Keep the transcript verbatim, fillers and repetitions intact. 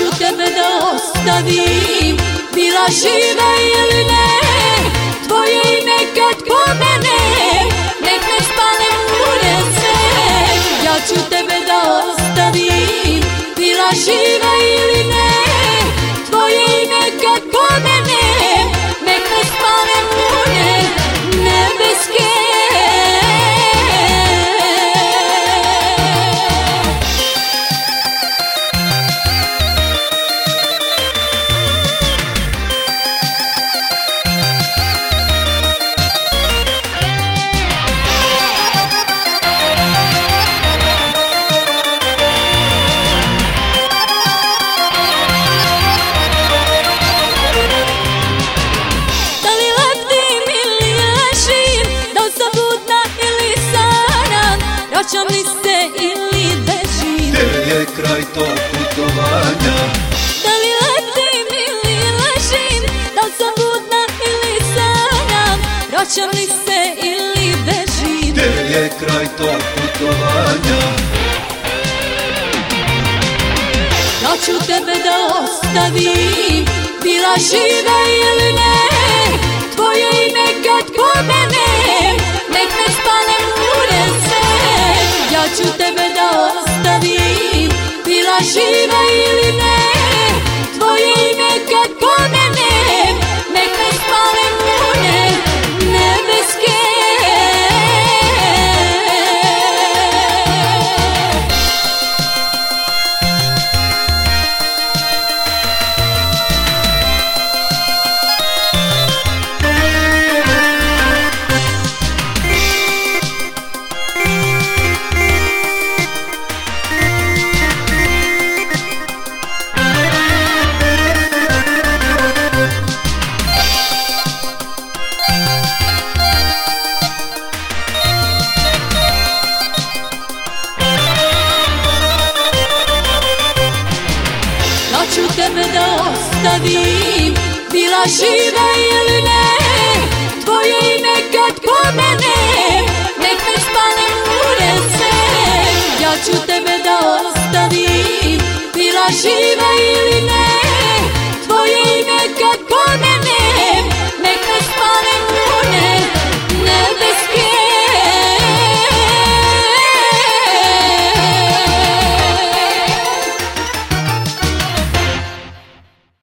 ću tebe da ostavim, bila živa ili ne. Tvoje ime kad pomenem, nek ne spanem u nesveć. Ja ću tebe da ostavim, bila živa ili ne. Tvoje ime kad pomenem, nek ne spanem u ne nebeske. Vraćam li se ili bežim? Gde je kraj tog putovanja? Da li letim ili ležim? Da li sam budna ili sanjam? Vraćam li se ili bežim? Gde je kraj tog putovanja? Ja ću tebe da ostavim, bila živa ili ne. Tvoje ime kad pomenem, nek ne spanem u nesveć. Ja ću tebe da ostavim, bila živa ili ne. Tvoje ime kad pomenem, nek ne spanem u ne nebeske. Ja ću tebe da ostavim, bila živa ili ne. Tvoje ime kad pomenem, nek ne spanem u nesveć. Ja ću tebe da ostavim, bila živa ili ne.